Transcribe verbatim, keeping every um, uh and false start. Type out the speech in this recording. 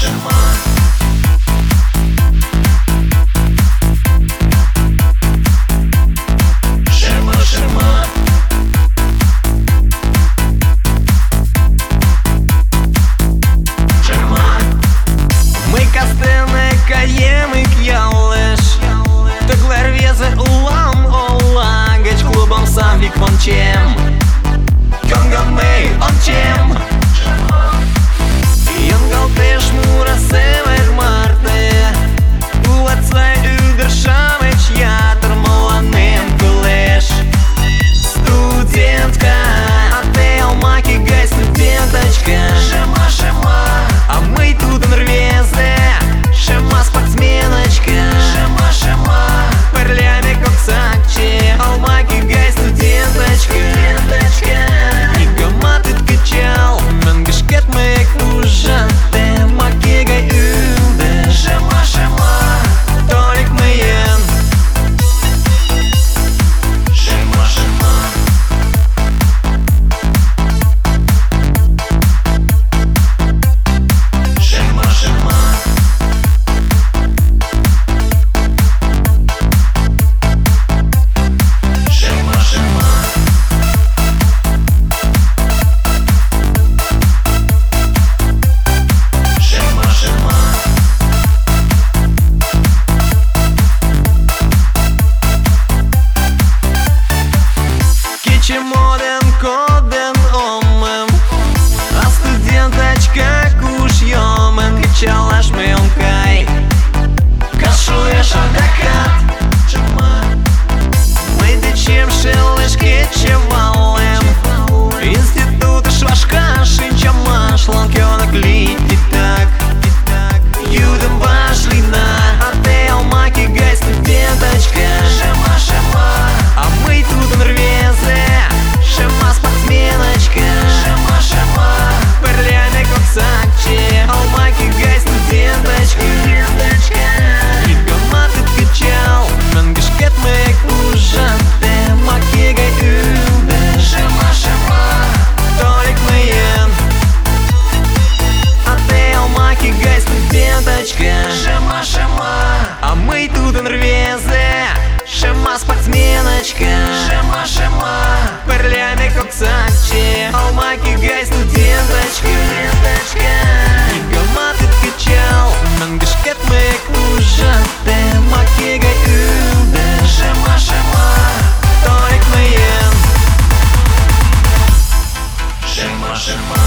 Чем? Конгамей, он чем? Йонгалпеш мурасевер марте Улацай угашамеч ятр маланем кулеш Студентка, а ты алмаки гай студенточка Шема, шема, а мы тут норвезе Шема спортсменочка Шема, шема, перлями коксакче Алмаки гай студенточка Моден коден омем, а студенточка куш йомен Кичалаш ме онкай, кашуеш адакат Мы дечем шелеш кечевалем Институт швашка шинчама шланкёнок лити так Юдем башлина, а ты алмаки гай студенточка Шема, шема, а мы тут норвезе Шема спортсменочка Шема, шема, перлями коксакче Алмаки гай студенточка Игаматы качал, мангашкет мэк ужанте Маки гай юде Шема, шема, толик мэйен А ты алмаки гай студенточка Шема, шема, а мы тут норвезе Шема спортсменочка Шема, шема, перлями коксакче Алмаки гай студенточка Игаматы качал, мангашкет мэк ужанте Маки гай юде Шема, шема, толик мэйен Шема, шема